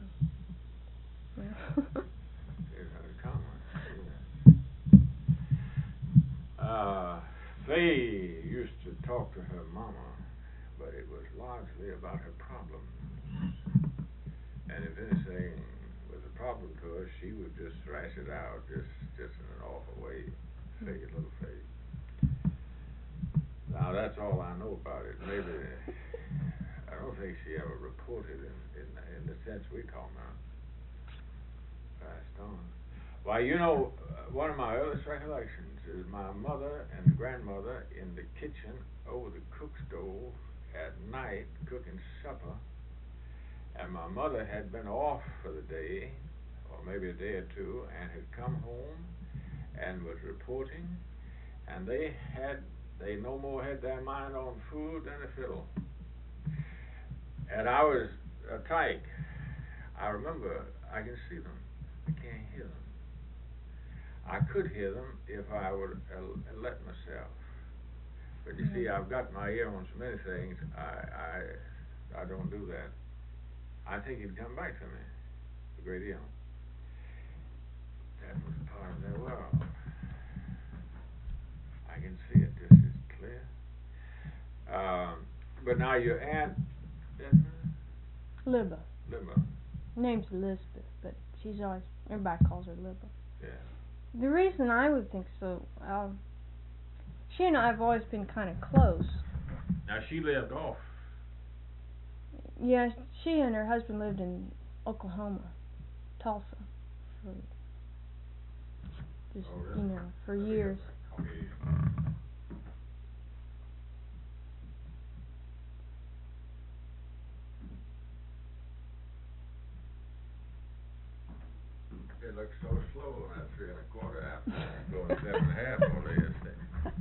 Well. It's uncommon. Yeah. Faye used to talk to her mama, but it was largely about her problems. And if anything was a problem to her, she would just thrash it out, just in an awful way. Faye, little Faye. Now that's all I know about it. Maybe I don't think she ever reported in the sense we talk now. Passed on. Why, you know, one of my earliest recollections is my mother and grandmother in the kitchen over the cook stove at night cooking supper, and my mother had been off for the day, or maybe a day or two, and had come home and was reporting, and they no more had their mind on food than a fiddle. And I was a tyke. I remember, I can see them, I can't hear them. I could hear them if I would let myself. But you see, I've got my ear on so many things, I don't do that. I think it'd come back to me a great deal. That was part of their world. I can see it just as clear. But now your aunt, Libba. Libba. Name's Elizabeth, but she's always, everybody calls her Libba. Yeah. The reason I would think so, she and I have always been kind of close. Now she lived off. Yeah, she and her husband lived in Oklahoma, Tulsa, for just, really? for years. It looks so slow on that 3 1/4 after going 7 1/2 all day yesterday.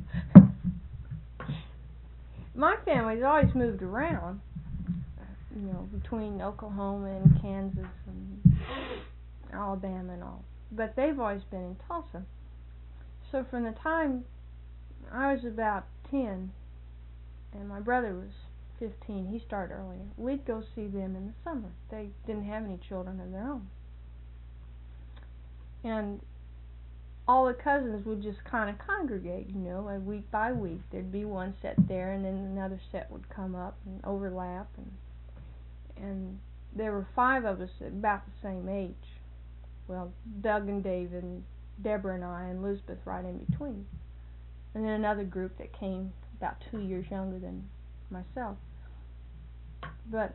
My family's always moved around, between Oklahoma and Kansas and Alabama and all. But they've always been in Tulsa. So from the time I was about 10 and my brother was 15, he started earlier, we'd go see them in the summer. They didn't have any children of their own. And all the cousins would just kind of congregate, week by week. There'd be one set there, and then another set would come up and overlap, and there were 5 of us about the same age. Well, Doug and David and Deborah and I and Elizabeth right in between. And then another group that came about 2 years younger than myself. But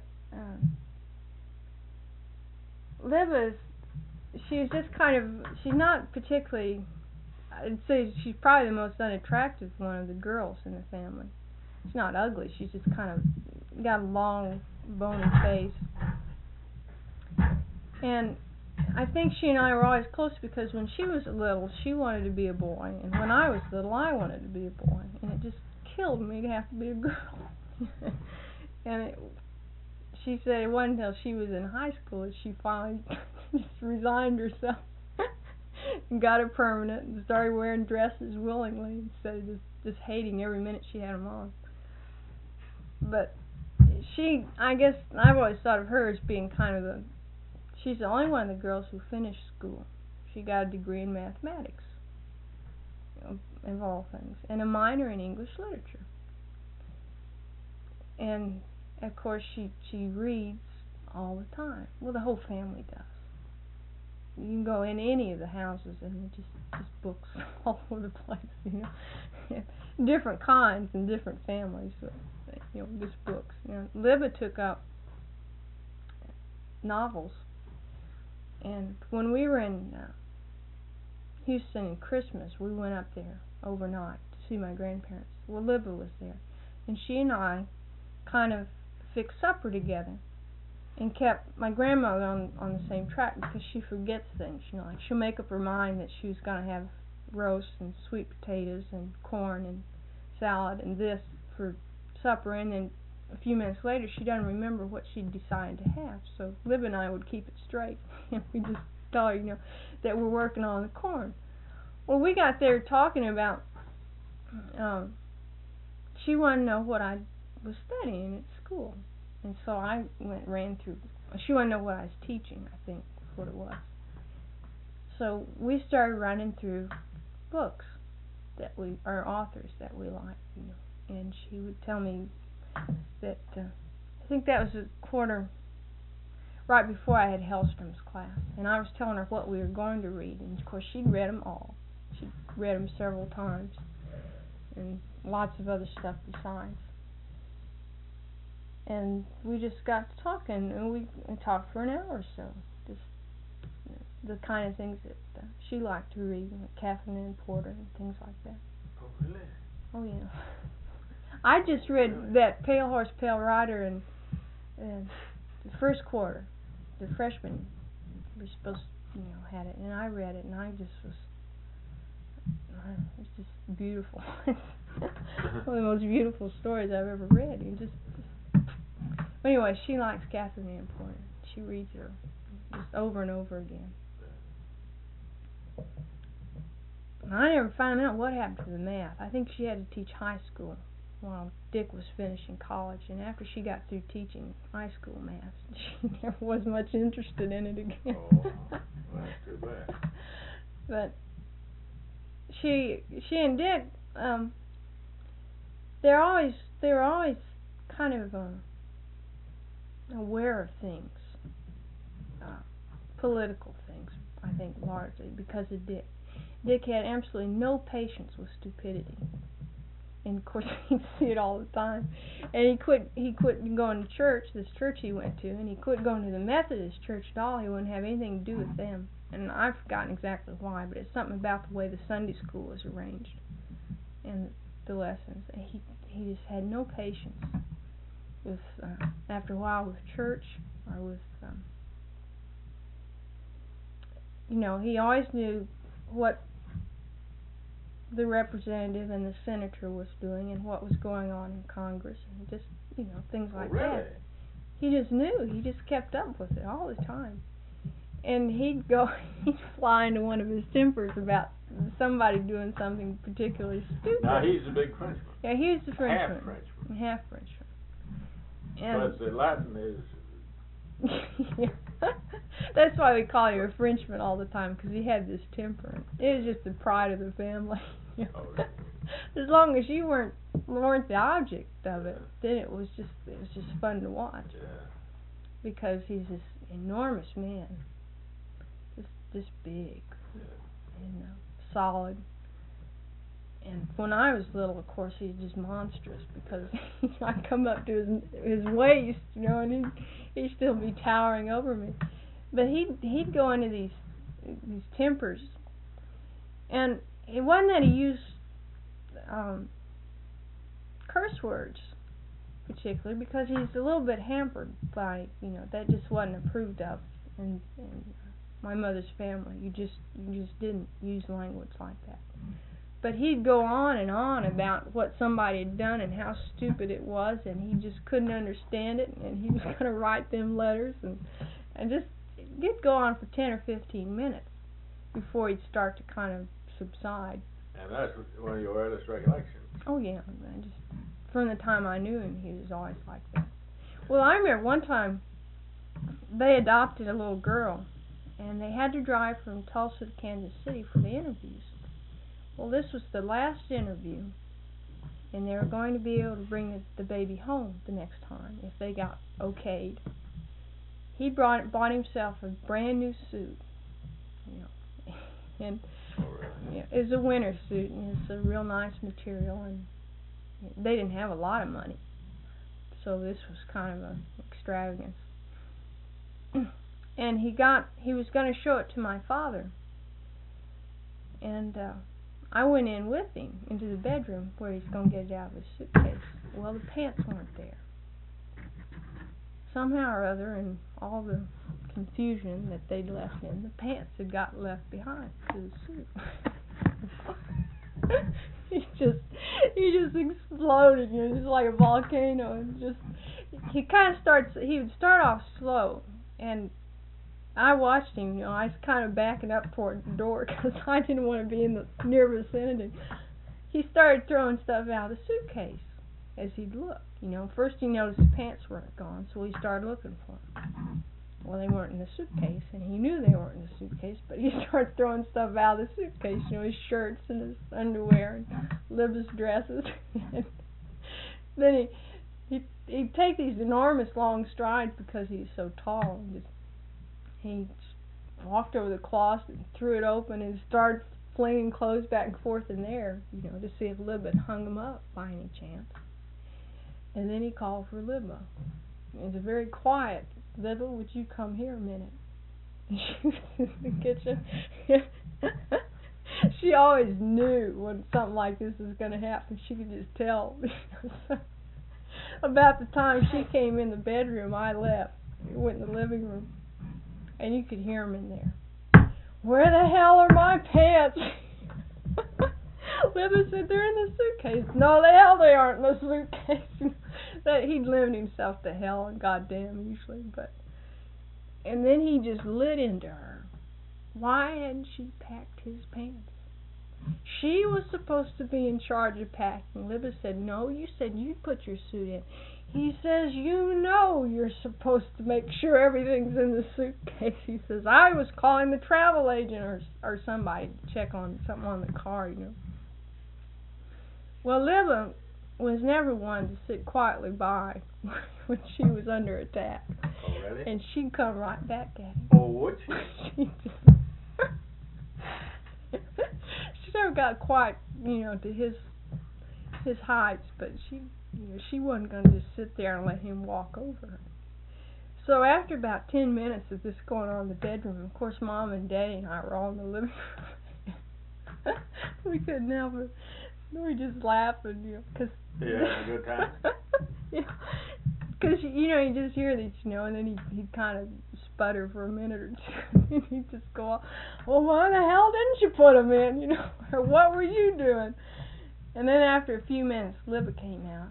Libba, she's just she's not particularly, I'd say she's probably the most unattractive one of the girls in the family. She's not ugly, she's just kind of got a long, bony face. And I think she and I were always close because when she was little, she wanted to be a boy, and when I was little, I wanted to be a boy, and it just killed me to have to be a girl. And she said it wasn't until she was in high school that she finally just resigned herself and got a permanent and started wearing dresses willingly instead of just hating every minute she had them on. But I guess I've always thought of her as being kind of she's the only one of the girls who finished school. She got a degree in mathematics. of all things, and a minor in English literature. And of course she reads all the time. Well, the whole family does. You can go in any of the houses and just books all over the place, you know. Different kinds and different families, but, you know, just books. You know, Libba took up novels, and when we were in Houston in Christmas, we went up there overnight to see my grandparents. Well, Libba was there, and she and I kind of fixed supper together and kept my grandmother on the same track, because she forgets things, you know, like she'll make up her mind that she was going to have roast and sweet potatoes and corn and salad and this for supper, and then a few minutes later she doesn't remember what she decided to have. So Lib and I would keep it straight, and we just tell her, you know, that we're working on the corn. Well, we got there talking about she wanted to know what I was studying at school. And so I ran through. She wanted to know what I was teaching, I think, is what it was. So we started running through books that our authors that we liked, you know. And she would tell me that I think that was a quarter right before I had Hellstrom's class, and I was telling her what we were going to read, and of course she'd read them all. She'd read them several times, and lots of other stuff besides. And we just got to talking, and we talked for an hour or so. Just the kind of things that she liked to read, like Catherine Ann Porter and things like that. Oh, really? Oh, yeah. I just read that Pale Horse, Pale Rider, and the first quarter. The freshmen were supposed to, you know, had it, and I read it, and I just was, it's just beautiful. One of the most beautiful stories I've ever read. You just anyway, she likes Catherine Ann Porter. She reads her just over and over again. And I never found out what happened to the math. I think she had to teach high school while Dick was finishing college, and after she got through teaching high school math, she never was much interested in it again. Oh, that's too bad. But she and Dick, they were always kind of aware of things, political things, I think, largely because of Dick. Dick had absolutely no patience with stupidity, and of course he'd see it all the time. And he quit going to church, this church he went to, and he quit going to the Methodist church at all. He wouldn't have anything to do with them, and I've forgotten exactly why, but it's something about the way the Sunday school was arranged and the lessons. He just had no patience with after a while with church or with you know, he always knew what the representative and the senator was doing and what was going on in Congress, and just, you know, things like that. He just knew. He just kept up with it all the time. And he'd fly into one of his tempers about somebody doing something particularly stupid. Now he's a big Frenchman. Yeah, he's the Frenchman. Half Frenchman. Half Frenchman. And but the Latin is... yeah. That's why we call him a Frenchman all the time, because he had this temper. It was just the pride of the family. You know? Oh, As long as you weren't the object of it, then it was just fun to watch. Yeah. Because he's this enormous man, just big, and solid. And when I was little, of course, he's just monstrous, because I'd come up to his waist, you know, and he'd still be towering over me. But he'd go into these tempers, and it wasn't that he used curse words particularly, because he's a little bit hampered by, you know, that just wasn't approved of in my mother's family. You just didn't use language like that. But he'd go on and on about what somebody had done and how stupid it was, and he just couldn't understand it, and he was going to write them letters, and just it'd go on for 10 or 15 minutes before he'd start to kind of subside. And that's one of your earliest recollections. Oh yeah, from the time I knew him, he was always like that. Well, I remember one time they adopted a little girl, and they had to drive from Tulsa to Kansas City for the interviews. Well, this was the last interview, and they were going to be able to bring the baby home the next time if they got okayed. He bought himself a brand new suit, you know, and yeah, it's a winter suit, and it's a real nice material, and they didn't have a lot of money, so this was kind of an extravagance. And he was going to show it to my father, and I went in with him into the bedroom where he's going to get it out of his suitcase. Well, the pants weren't there. Somehow or other, in all the confusion that they'd left in, the pants had got left behind to the suit. he just exploded, you know, just like a volcano, and he would start off slow, and I watched him, you know, I was kind of backing up toward the door because I didn't want to be in the near vicinity. He started throwing stuff out of the suitcase as he'd look, you know. First he noticed the pants weren't gone, so he started looking for them. Well, they weren't in the suitcase, and he knew they weren't in the suitcase, but he started throwing stuff out of the suitcase, you know, his shirts and his underwear and Libba's dresses. And then he'd take these enormous long strides because he's so tall, and he walked over the closet and threw it open and started flinging clothes back and forth in there, you know, to see if Libba had hung them up by any chance. And then he called for Libba. It was very quiet. Libba, would you come here a minute? And she was in the kitchen. She always knew when something like this was going to happen. She could just tell. About the time she came in the bedroom, I left. Went in the living room. And you could hear him in there. Where the hell are my pants? Libba said, they're in the suitcase. No, the hell they aren't in the suitcase. That he'd limit himself to hell and goddamn usually, but. And then he just lit into her. Why hadn't she packed his pants? She was supposed to be in charge of packing. Libba said, no, you said you'd put your suit in. He says, you know you're supposed to make sure everything's in the suitcase. He says, I was calling the travel agent or somebody to check on something on the car, you know. Well, Libba was never one to sit quietly by when she was under attack. Oh, really? And she'd come right back at him. Oh, would she? She never got quite, you know, to his heights, but she wasn't going to just sit there and let him walk over her. So after about 10 minutes of this going on in the bedroom, of course, Mom and Daddy and I were all in the living room. We couldn't help it. We just laughed, and, you know, cause Yeah, having a good time? yeah, because, you know, you just hear these, you know, and then he'd kind of sputter for a minute or two, and he'd just go off, well, why the hell didn't you put them in, you know, or what were you doing? And then after a few minutes, Libba came out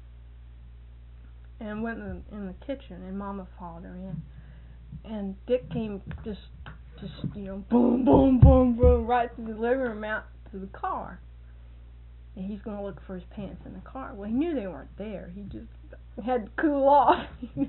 and went in the kitchen, and Mama followed her in, and Dick came just you know, boom, boom, boom, boom, right through the living room out to the car. And he's going to look for his pants in the car. Well, he knew they weren't there. He just had to cool off.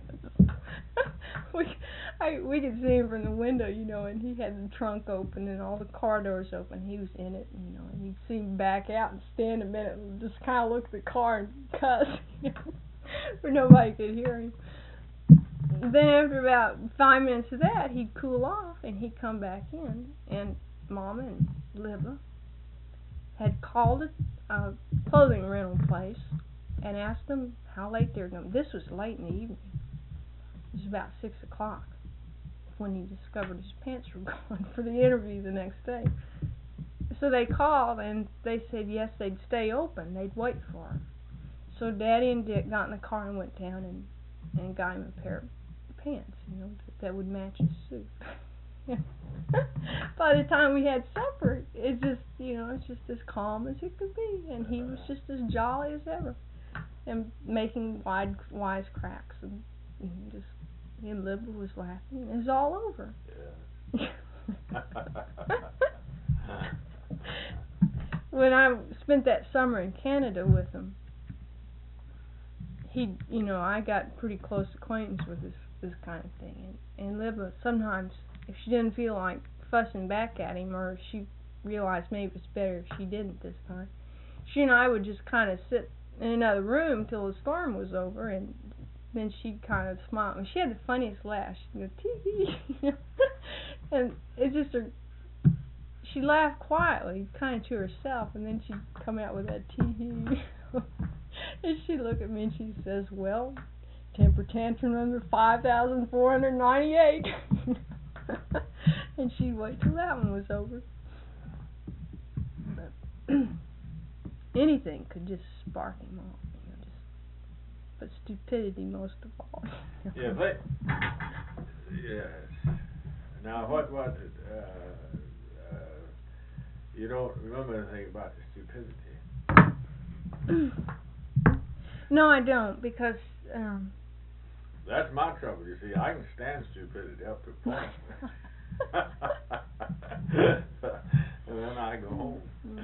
We could see him from the window, you know, and he had the trunk open and all the car doors open. He was in it, you know, and you'd see him back out and stand a minute and just kind of look at the car and cuss, you know, where nobody could hear him. Then after about 5 minutes of that, he'd cool off and he'd come back in, and Mama and Libba had called a clothing rental place and asked them how late they were going. This was late in the evening. It was about 6 o'clock when he discovered his pants were gone for the interview the next day. So they called and they said yes, they'd stay open. They'd wait for him. So Daddy and Dick got in the car and went down and got him a pair of pants, you know, that would match his suit. By the time we had supper, it just, you know, it's just as calm as it could be, and he was just as jolly as ever, and making wise cracks, and just, and Libba was laughing. It was all over. Yeah. When I spent that summer in Canada with him, you know, I got pretty close acquaintance with this kind of thing, and Libba sometimes, if she didn't feel like fussing back at him, or if she realized maybe it was better if she didn't this time. She and I would just kind of sit in another room till the storm was over, and then she'd kind of smile. And she had the funniest laugh. She'd go, tee-hee, and it's just her. She laughed quietly, kind of to herself, and then she'd come out with that tee-hee. And she'd look at me and she says, well, temper tantrum number 5,498. And she'd wait till that one was over. But anything could just spark him off, but stupidity most of all. Yeah, but yes. Now, what you don't remember anything about the stupidity? No, I don't, because that's my trouble. You see, I can stand stupidity up to a point. And then I go home.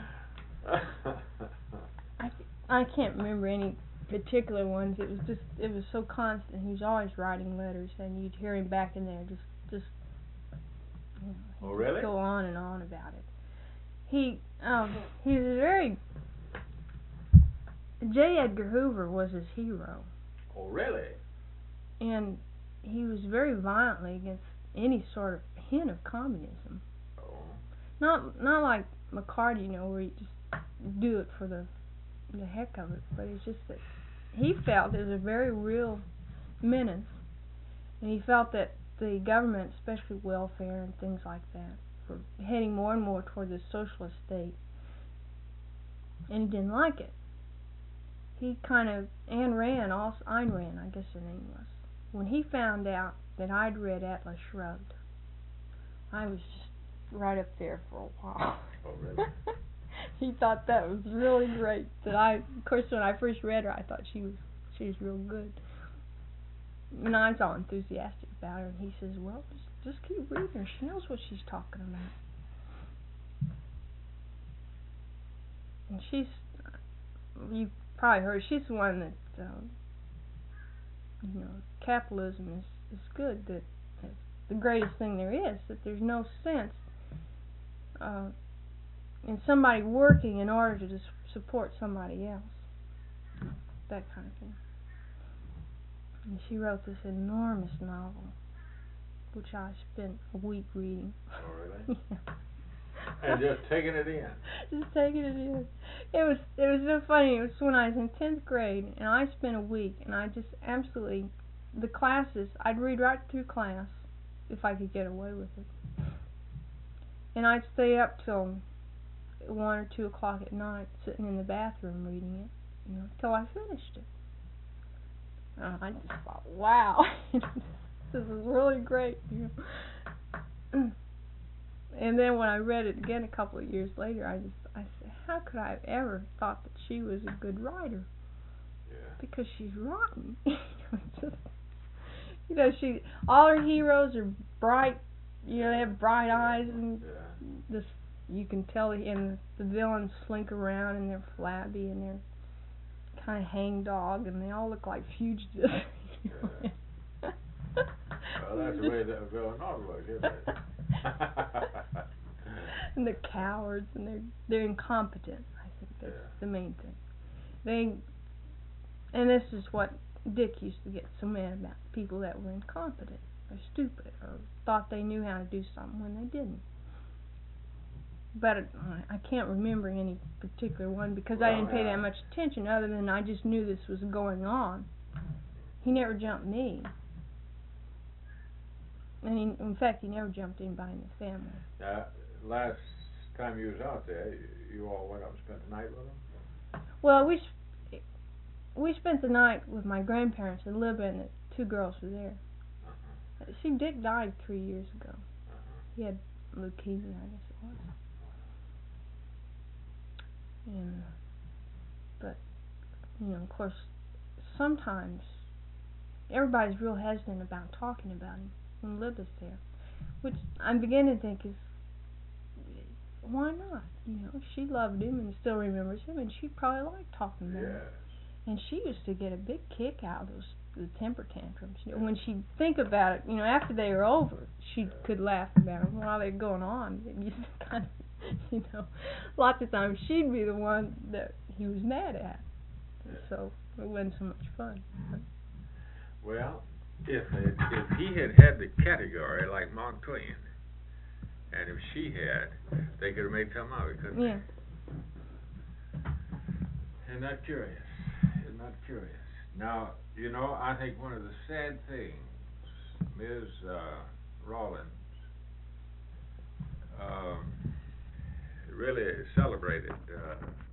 I can't remember any particular ones. It was so constant. He was always writing letters, and you'd hear him back in there just oh, really? Go on and on about it. He was very. J. Edgar Hoover was his hero. Oh, really? And he was very violently against any sort of hint of communism. Oh. Not like McCarty, where you just do it for the heck of it, but it's just that he felt it was a very real menace, and he felt that the government, especially welfare and things like that, were heading more and more toward the socialist state, and he didn't like it. He kind of, Ayn Rand, I guess her name was, when he found out that I'd read Atlas Shrugged, I was just right up there for a while. Oh, really? He thought that was really great. Of course, when I first read her, I thought she was real good. And I was all enthusiastic about her, and he says, well, just keep reading her. She knows what she's talking about. And you probably heard, she's the one that, capitalism is good, that the greatest thing there is, that there's no sense in somebody working in order to support somebody else. That kind of thing. And she wrote this enormous novel, which I spent a week reading. Oh, really? Yeah. And just taking it in. Just taking it in. It was so funny. It was when I was in 10th grade, and I spent a week, and I just absolutely, the classes, I'd read right through class if I could get away with it. And I'd stay up till 1 or 2 o'clock at night, sitting in the bathroom reading it, till I finished it. I just thought, wow, this is really great. And then when I read it again a couple of years later, I said, how could I have ever thought that she was a good writer? Yeah. Because she's rotten. All her heroes are bright. They have bright eyes, and you can tell. And the villains slink around, and they're flabby, and they're kind of hangdog, and they all look like fugitives. Well, that's the way that villain ought to look, isn't it? And they're cowards, and they're incompetent. I think that's the main thing. And this is what Dick used to get so mad about: people that were incompetent or stupid or thought they knew how to do something when they didn't. But I can't remember any particular one because I didn't pay that much attention, other than I just knew this was going on. He never jumped me. And in fact, he never jumped anybody in the family. Last time you was out there, you all went up and spent the night with him? Well, we spent the night with my grandparents in Libya, and the 2 girls were there. See, Dick died 3 years ago. He had leukemia, I guess it was. And but of course, sometimes everybody's real hesitant about talking about him when Libby's there, which I'm beginning to think is, why not? She loved him and still remembers him, and she probably liked talking about him. And she used to get a big kick out of the temper tantrums. When she'd think about it, after they were over, she could laugh about them while they're going on. It used to kind of You know, lots of times she'd be the one that he was mad at. So it wasn't so much fun. Well, if he had the category like Mark Twain, and if she had, they could have made something of it, couldn't Yeah. they? Isn't that curious? Isn't that curious? Now, you know, I think one of the sad things, Ms. Rawlins really celebrated